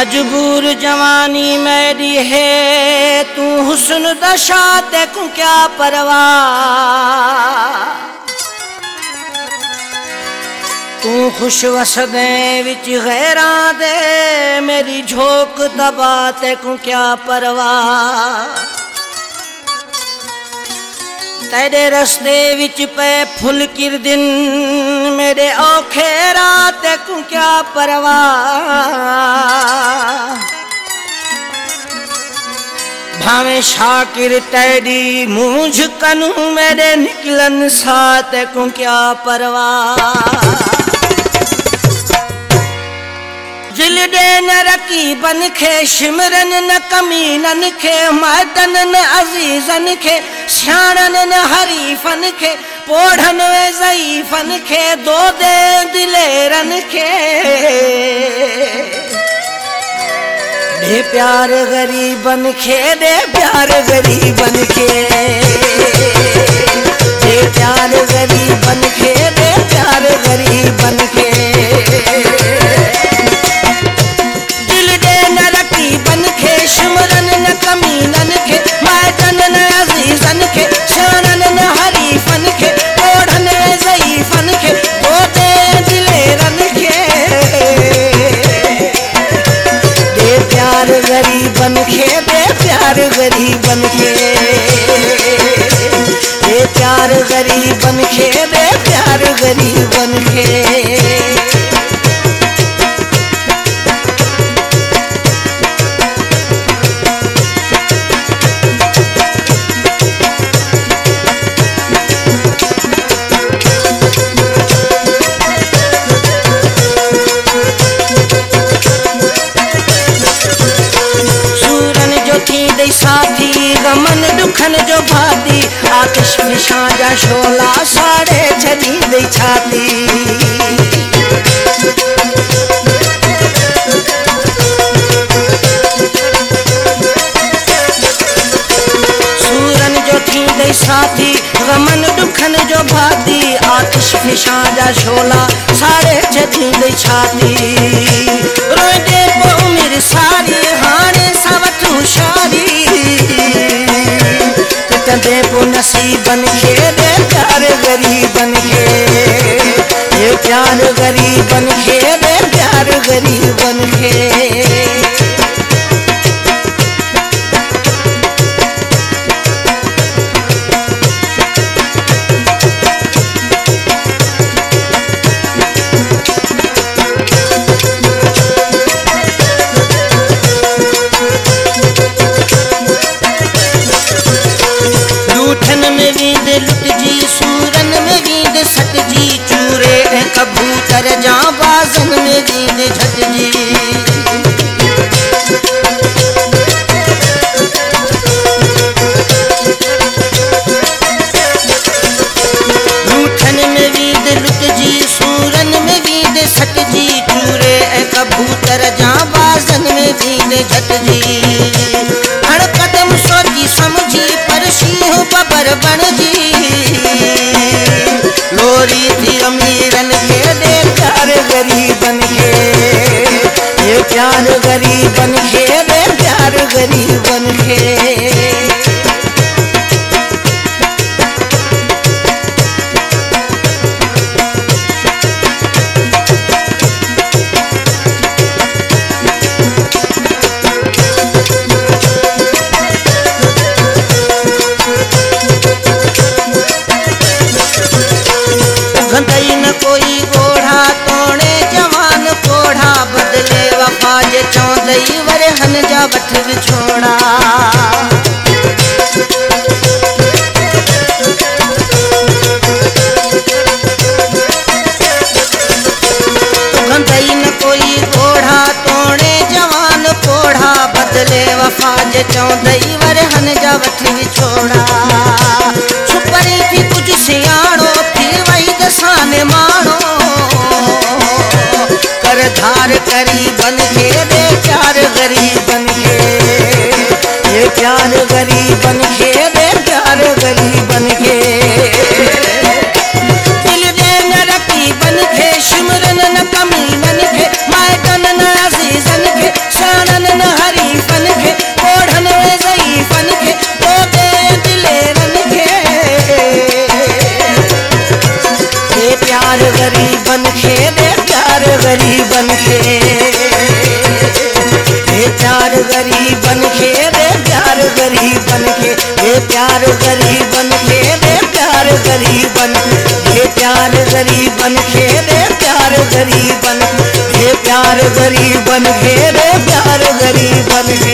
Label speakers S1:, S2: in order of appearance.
S1: मजबूर जवानी मेरी है, तू हुस्न दशा तेकू क्या परवाह। तू खुश वसदे विच गैरां दे, मेरी झोंक दबा तेकू क्या परवाह। तेरे रस्ते विच पे फुल किर दिन, मेरे औखे रात को क्या परवाह। भावे शाकिर तेरी मूंझ कनू, मेरे निकलन साथ को क्या परवाह। जिलडे न रकीबन खे, शिमरन न कमीनन खे, मर्दन न अजीजन खे, श्याणन न हरीफन खे, पोढ़न वे ज़ईफन खे, दो दे दिलेरन खे। दे प्यार गरीबन खे, दे प्यार गरीबन खे, दे प्यार गरीबन खे, दे प्यार गरीबन खे। शिमरन न कमीनन खे, मर्दन न अजीजन खे, शानन न हरीफन खे, ओढ़न ज़ईफन खे, गोदे दिलेरन खे। दे प्यार गरीबन खे, दे प्यार गरीबन खे, दे प्यार गरीबन खे, दे प्यार गरीबन खे। साथी गमन दुखन जो भाती, आतिश फिशां जा शोला साड़े छड़ी दई छाती। सूरन जो थी दई साथी, गमन दुखन जो भाती, आतिश फिशां जा शोला साड़े छड़ी दई छाती। रोए दे पो उमिर सारी, हाणे सावतू शारी, दे पो नसीबन खे, दे प्यार गरीबन खे, दे प्यार गरीबन खे, दे प्यार गरीबन खे। सटजी चूरे ऐं कबूतर जा बाज़न में नींद झटजी। रूठन में वीद लुटजी, सूरन में वीद सटजी, चूरे ऐं कबूतर जा बाज़न में नींद झटजी। हर कदम सोची समझी, पर शींह बबर बणजी। लोरी थी अमीरन खे, दे प्यार गरीबन खे, दे प्यार गरीबन खे, दे प्यार गरीबन खे। कोई गोढ़ा तोड़े जवान कोढ़ा, बदले वफा जे चौंदई वरे हन जा वठ विछोड़ा। गंदई न कोई गोढ़ा तोड़े जवान कोढ़ा, बदले वफा जे चौंदई वरे हन जा वठ विछोड़ा। छुपरी थी कुछ सियाणो, थी वही दसाने माणो, कर धार गरीबन खे, दे प्यार गरीबन खे, दे प्यार गरीबन खे, दे प्यार गरीबन खे। दिल दे न रकीबन खे, शिमरन न कमीनन खे, मर्दन न अजीजन खे, प्यार गरीबन के दे प्यार गरीबन, हे प्यार गरीबन के दे प्यार गरीबन, हे प्यार गरीबन के दे प्यार गरीबन के।